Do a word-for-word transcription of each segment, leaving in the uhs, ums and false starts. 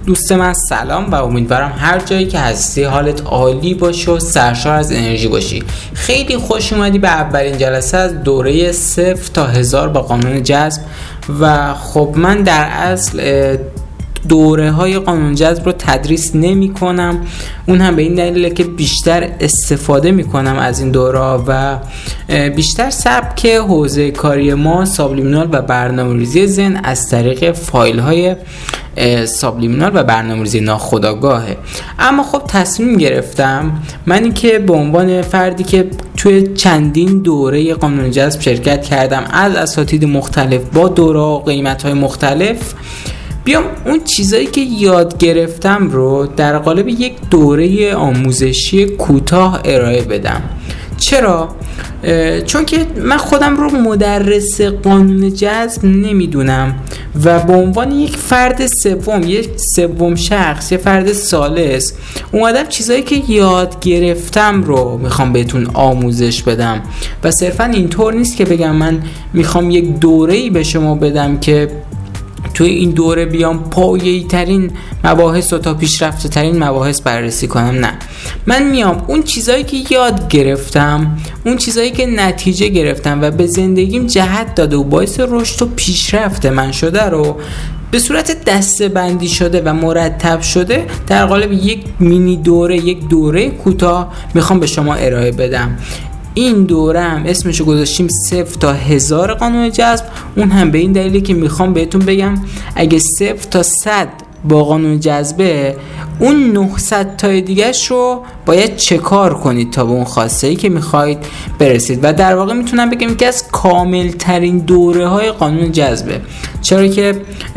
دوست من سلام و امیدوارم هر جایی که هستی حالت عالی باشه و سرشار از انرژی باشی. خیلی خوش اومدی به اولین جلسه از دوره صفر تا هزار با قانون جذب. و خب من در اصل دوره های قانون جذب رو تدریس نمی کنم، اون هم به این دلیله که بیشتر استفاده می کنم از این دوره و بیشتر سبک حوزه کاری ما سابلیمینال و برنامه‌ریزی ذهن از طریق فایل های سابلیمینال و برنامه‌ریزی ناخودآگاهه. اما خب تصمیم گرفتم من این که به عنوان فردی که توی چندین دوره قانون جذب شرکت کردم از اساتید مختلف با دوره و قیمت‌های مختلف، بیام اون چیزایی که یاد گرفتم رو در قالب یک دوره آموزشی کوتاه ارائه بدم. چرا؟ چون که من خودم رو مدرس قانون جذب نمیدونم و به عنوان یک فرد سوم، یک سوم شخص، یک فرد ثالث اومدم چیزایی که یاد گرفتم رو میخوام بهتون آموزش بدم و صرفا اینطور نیست که بگم من میخوام یک دوره‌ای به شما بدم که توی این دوره بیام پایه‌ای ترین مباحث و تا پیشرفته ترین مباحث بررسی کنم. نه، من میام اون چیزایی که یاد گرفتم، اون چیزایی که نتیجه گرفتم و به زندگیم جهت داده و باعث رشد و پیشرفت من شده رو به صورت دسته بندی شده و مرتب شده در قالب یک مینی دوره، یک دوره کوتاه میخوام به شما ارائه بدم. این دوره هم اسمشو گذاشتیم صفر تا هزار قانون جذب. اون هم به این دلیلی که میخوام بهتون بگم اگه صفر تا صد با قانون جذبه، اون نهصد تای دیگه‌ش رو باید چه کار کنید تا به اون خواسته‌ای که میخواید برسید. و در واقع میتونم بگم یکی از کامل ترین دوره های قانون جذبه، چرا که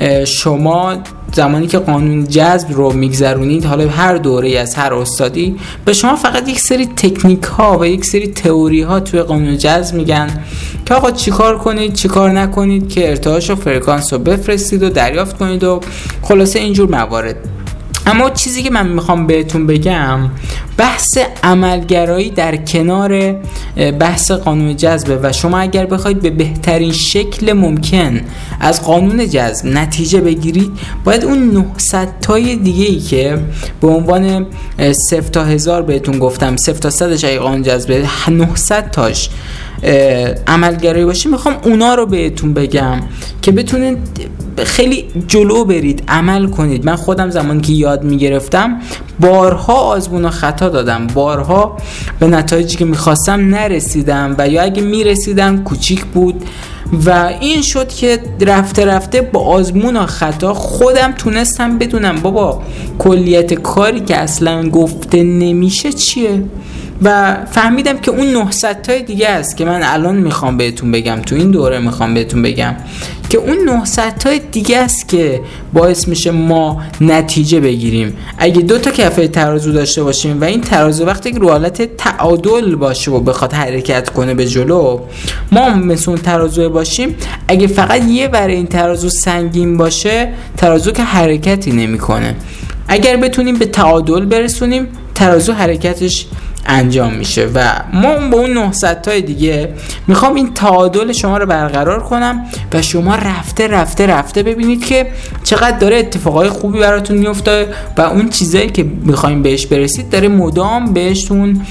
شما زمانی که قانون جذب رو میگذرونید، حالا هر دوره‌ای از هر استادی به شما فقط یک سری تکنیک ها و یک سری تئوری ها توی قانون جذب میگن که آقا چیکار کنید چیکار نکنید که ارتعاش و فرکانس رو بفرستید و دریافت کنید و خلاصه اینجور موارد. اما چیزی که من میخوام بهتون بگم بحث عملگرایی در کنار بحث قانون جذب و شما اگر بخواید به بهترین شکل ممکن از قانون جذب نتیجه بگیرید، باید اون نهصد تای دیگه ای که به عنوان صفر تا هزار بهتون گفتم، صفر تا صدش اگه قانون جذب نهصد تاش عملگرایی باشه، میخوام اونا رو بهتون بگم که بتونید خیلی جلو برید، عمل کنید. من خودم زمانی که یاد میگرفتم بارها آزمون و خطا دادم، بارها به نتایجی که میخواستم نرسیدم و یا اگه میرسیدم کوچیک بود و این شد که رفته رفته با آزمون و خطا خودم تونستم بدونم بابا کلیت کاری که اصلا گفته نمیشه چیه و فهمیدم که اون نهصد تای دیگه است که من الان میخوام بهتون بگم، تو این دوره میخوام بهتون بگم که اون نهصد تای دیگه است که باعث میشه ما نتیجه بگیریم. اگه دو تا کفه ترازو داشته باشیم و این ترازو وقتی که رو حالت تعادل باشه و بخواد حرکت کنه به جلو، ما مثل اون ترازو باشیم، اگه فقط یه بره این ترازو سنگین باشه، ترازو که حرکتی نمیکنه. اگر بتونیم به تعادل برسونیم، ترازو حرکتش انجام میشه و ما با اون نهصد تای دیگه میخوام این تعادل شما رو برقرار کنم و شما رفته رفته رفته ببینید که چقدر داره اتفاقای خوبی براتون میفته و اون چیزایی که میخوایم بهش برسید داره مدام بهشون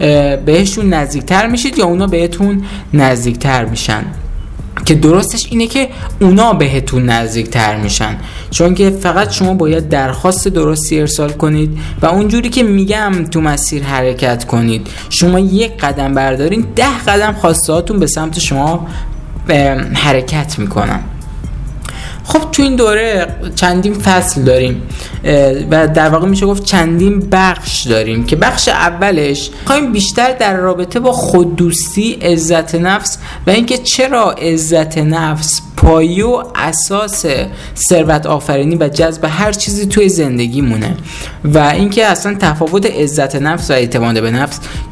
بهشون نزدیکتر میشید یا اونا بهتون نزدیکتر میشن. که درستش اینه که اونا بهتون نزدیک تر میشن، چون که فقط شما باید درخواست درستی ارسال کنید و اونجوری که میگم تو مسیر حرکت کنید. شما یک قدم بردارین، ده قدم خواسته هاتون به سمت شما حرکت میکنن. خب تو این دوره چندین فصل داریم و در واقع میشه گفت چندین بخش داریم که بخش اولش می‌خوایم بیشتر در رابطه با خوددوستی، عزت نفس و اینکه چرا عزت نفس پایه و اساس ثروت آفرینی و جذب هر چیزی توی زندگی مونه و اینکه اصلا تفاوت عزت نفس و اعتماد به نفس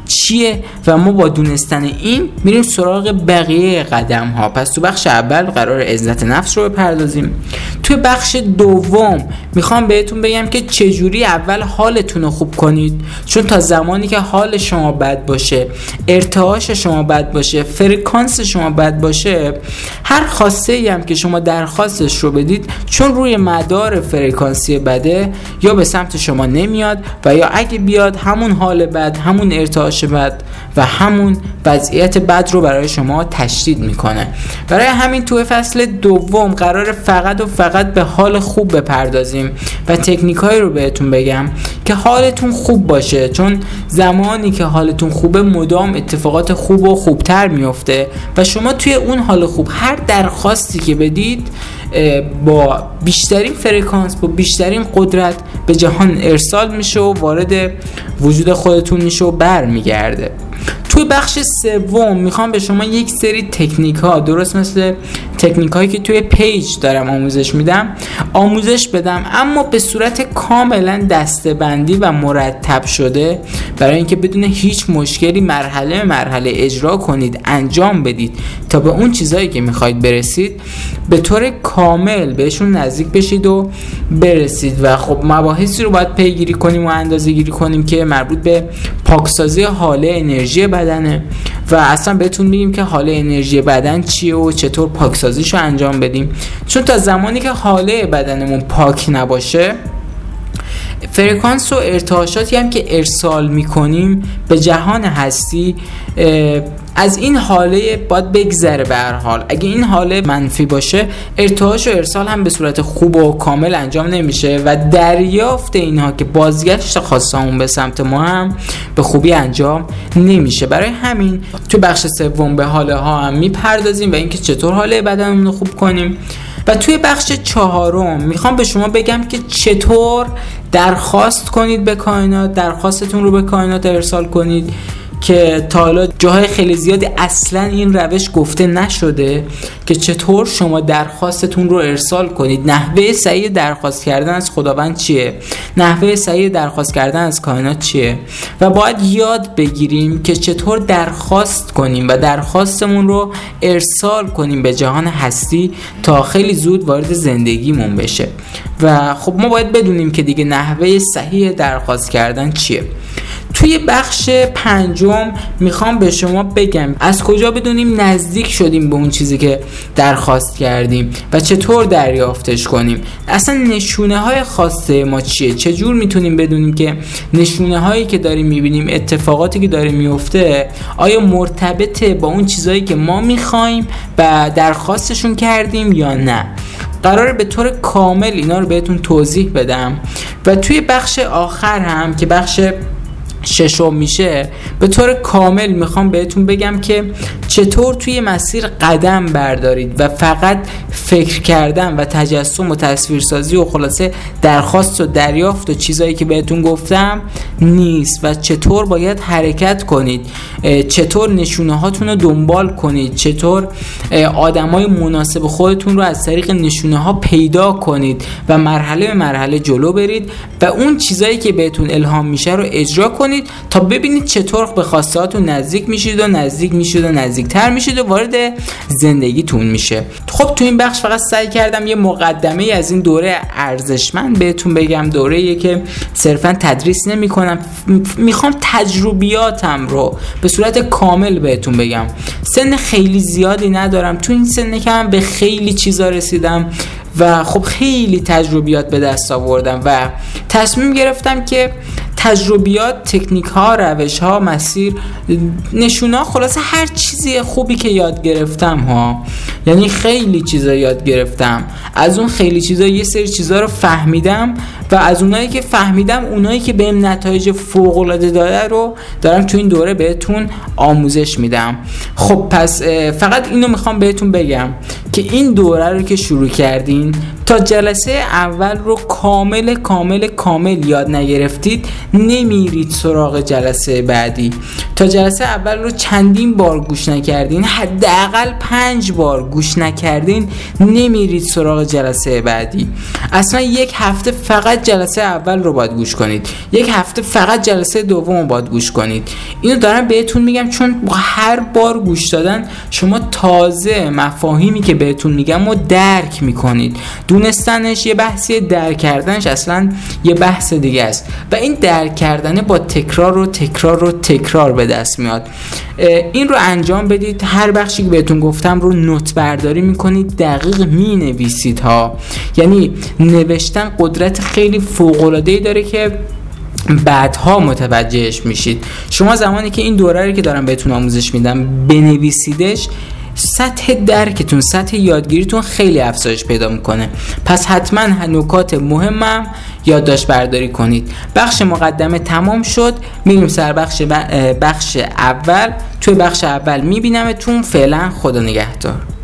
چیه و ما با دونستن این میریم سراغ بقیه قدم ها. پس تو بخش اول قرار عزت نفس رو بپردازیم. توی بخش دوم میخوام بهتون بگم که چجوری اول حالتون رو خوب کنید، چون تا زمانی که حال شما بد باشه، ارتعاش شما بد باشه، فرکانس شما بد باشه، هر خواسته ای هم که شما درخواستش رو بدید چون روی مدار فرکانسی بده یا به سمت شما نمیاد و یا اگه بیاد همون حال بد، همون ارتعاش بد و همون وضعیت بد رو برای شما تشدید میکنه. برای همین توی فصل دوم قرار فقط و فقط به حال خوب بپردازیم و تکنیکایی رو بهتون بگم که حالتون خوب باشه، چون زمانی که حالتون خوبه مدام اتفاقات خوب و خوبتر میفته و شما توی اون حال خوب هر درخواستی که بدید با بیشترین فرکانس، با بیشترین قدرت به جهان ارسال میشه و وارد وجود خودتون میشه و برمیگرده. توی بخش سوم میخوام به شما یک سری تکنیک ها، درست مثل تکنیک هایی که توی پیج دارم آموزش میدم، آموزش بدم، اما به صورت کاملا دسته‌بندی و مرتب شده برای اینکه بدون هیچ مشکلی مرحله مرحله اجرا کنید، انجام بدید تا به اون چیزایی که میخواید برسید به طور کامل بهشون نزدیک بشید و برسید. و خب مباحثی رو باید پیگیری کنیم و اندازه گیری کنیم که مربوط به پاکسازی حاله انرژی بدنه و اصلا بهتون میگیم که حاله انرژی بدن چیه و چطور پاکسازیشو انجام بدیم، چون تا زمانی که حاله بدنمون پاک نباشه فرکانس و ارتعاشاتی هم که ارسال میکنیم به جهان هستی از این حاله باید بگذره. به هر حال اگه این حاله منفی باشه ارتعاش و ارسال هم به صورت خوب و کامل انجام نمیشه و دریافت اینها که بازگشت خواستمون به سمت ما هم به خوبی انجام نمیشه. برای همین تو بخش سوم به حاله ها هم میپردازیم و اینکه چطور حاله بدنمون رو خوب کنیم. و توی بخش چهارم میخوام به شما بگم که چطور درخواست کنید به کائنات، درخواستتون رو به کائنات ارسال کنید که تا حالا جاهای خیلی زیادی اصلا این روش گفته نشده که چطور شما درخواستتون رو ارسال کنید. نحوه صحیح درخواست کردن از خداوند چیه؟ نحوه صحیح درخواست کردن از کائنات چیه؟ و باید یاد بگیریم که چطور درخواست کنیم و درخواستمون رو ارسال کنیم به جهان هستی تا خیلی زود وارد زندگیمون بشه. و خب ما باید بدونیم که دیگه نحوه صحیح درخواست کردن چیه. توی بخش پنجم میخوام به شما بگم از کجا بدونیم نزدیک شدیم به اون چیزی که درخواست کردیم و چطور دریافتش کنیم. اصلا نشونه های خاصه ما چیه؟ چجور میتونیم بدونیم که نشونه هایی که داریم میبینیم، اتفاقاتی که داره میفته آیا مرتبطه با اون چیزایی که ما میخوایم و درخواستشون کردیم یا نه؟ قراره به طور کامل اینا رو بهتون توضیح بدم و توی بخش آخر هم که بخش ششم میشه به طور کامل میخوام بهتون بگم که چطور توی مسیر قدم بردارید و فقط فکر کردن و تجسم و تصویرسازی و خلاصه درخواست و دریافت و چیزایی که بهتون گفتم نیست و چطور باید حرکت کنید، چطور نشونه هاتون رو دنبال کنید، چطور آدمای مناسب خودتون رو از طریق نشونه ها پیدا کنید و مرحله به مرحله جلو برید و اون چیزایی که بهتون الهام میشه رو اجرا کنید تا ببینید چطور به خواستهاتون نزدیک میشید و نزدیک میشید و نزدیکتر میشید و وارد زندگیتون میشه. خب تو این بخش فقط سعی کردم یه مقدمه از این دوره ارزشمند بهتون بگم، دوره‌ایه که صرفا تدریس نمی‌کنم، میخوام تجربیاتم رو به صورت کامل بهتون بگم. سن خیلی زیادی ندارم، تو این سن که من به خیلی چیزا رسیدم و خب خیلی تجربیات به دست آوردم و تصمیم گرفتم که تجربیات، تکنیک ها، روش ها، مسیر، نشونه ها، خلاصه هر چیزی خوبی که یاد گرفتم ها، یعنی خیلی چیزا یاد گرفتم، از اون خیلی چیزا یه سری چیزا رو فهمیدم و از اونایی که فهمیدم اونایی که بهم نتایج فوق العاده داده رو دارم تو این دوره بهتون آموزش میدم. خب پس فقط اینو میخوام بهتون بگم که این دوره رو که شروع کردین تا جلسه اول رو کامل کامل کامل یاد نگرفتید نمیرید سراغ جلسه بعدی. تا جلسه اول رو چندین بار گوش نکردین، حداقل پنج بار گوش نکردین، نمیرید سراغ جلسه بعدی. اصلا یک هفته فقط فقط جلسه اول رو باید گوش کنید، یک هفته فقط جلسه دوم رو باید گوش کنید. اینو دارم بهتون میگم چون با هر بار گوش دادن شما تازه مفاهیمی که بهتون میگم رو درک میکنید. دونستنش یه بحثی، درک کردنش اصلا یه بحث دیگه است و این درک کردن با تکرار و تکرار و تکرار به دست میاد. این رو انجام بدید. هر بخشی که بهتون گفتم رو نوت برداری میکنید، دقیق مینویسید ها. یعنی نوشتن قدرت خیلی فوق‌العاده‌ای داره که بعدها متوجهش میشید. شما زمانی که این دوره رو که دارم بهتون آموزش میدم بنویسیدش، سطح درکتون، سطح یادگیریتون خیلی افزایش پیدا میکنه. پس حتما نکات مهمم یادداشت برداری کنید. بخش مقدمه تمام شد، میریم سر بخش بخش اول. توی بخش اول میبینمتون. فعلا خدا نگهدار.